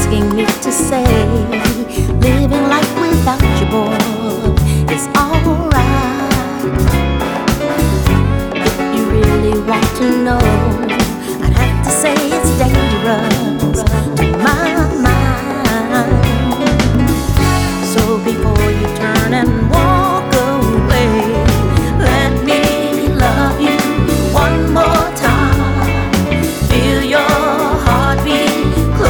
asking me to say living life without you, boy, is